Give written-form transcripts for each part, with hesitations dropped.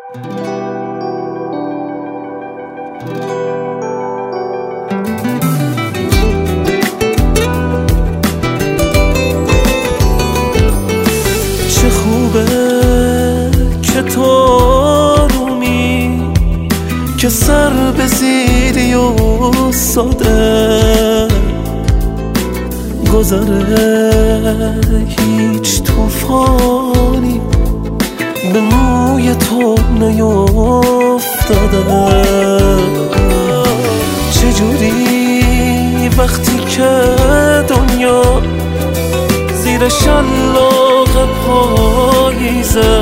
چه خوبه که تو آرومی، که سر به زیری و ساده گذره هیچ توفانی به موی تو نیفتاده. چجوری وقتی که دنیا زیر شلاق پاییزه،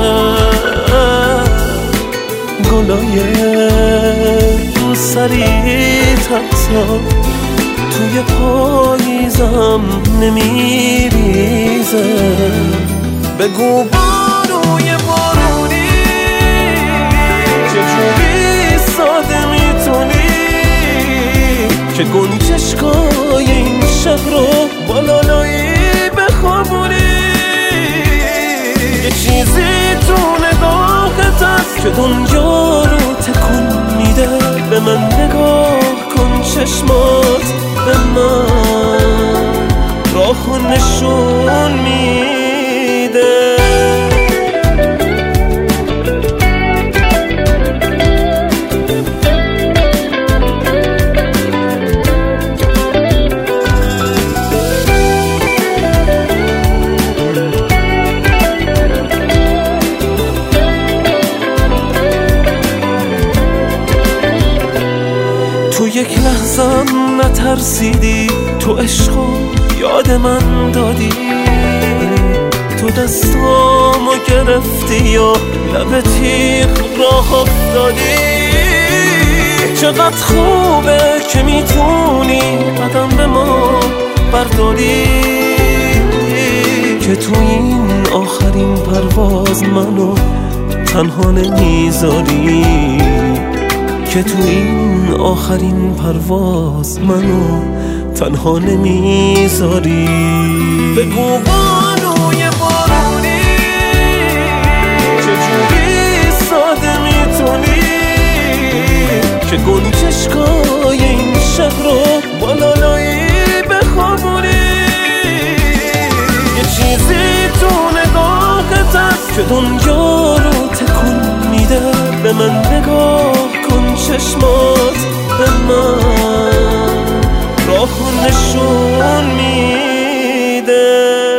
گلای رو سریت حتی توی پاییزم نمیریزه. بگو بانوی بارونی چجوری ساده میتونی که گنجشگاه این شهر رو با لالایی بخوابونی. یه چیزی تو نگاهت هست که دنیا رو تکون میده. به من نگاه کن، چشمات به من راهو نشون میده. تو یک لحظم نترسیدی، تو عشقو یاد من دادی، تو دستامو گرفتی یا لب تیغ راه افتادی. چقدر خوبه که میتونی قدم به ما برداری، که تو این آخرین پرواز منو تنها نمیذاری، که تو این آخرین پرواز منو تنها نمیذاری. بگو بانوی بارونی چجوری ساده میتونی که گنجشگاه این شهر رو با لالایی بخوابونی. یه چیزی تو نگاهت هست که دنیا رو تکون میده. به من نگاه کن، چشمات به من راهو نشون میده.